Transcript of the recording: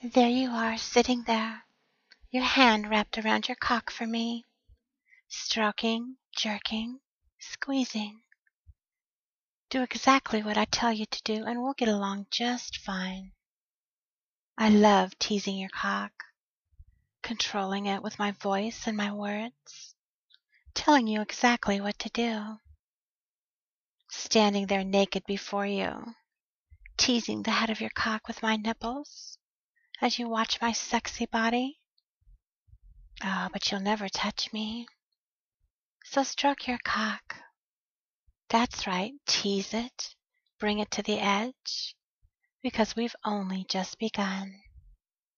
There you are, sitting there, your hand wrapped around your cock for me, stroking, jerking, squeezing. Do exactly what I tell you to do, and we'll get along just fine. I love teasing your cock, controlling it with my voice and my words, telling you exactly what to do. Standing there naked before you, teasing the head of your cock with my nipples as you watch my sexy body. Oh, but you'll never touch me. So stroke your cock. That's right, tease it, bring it to the edge, because we've only just begun.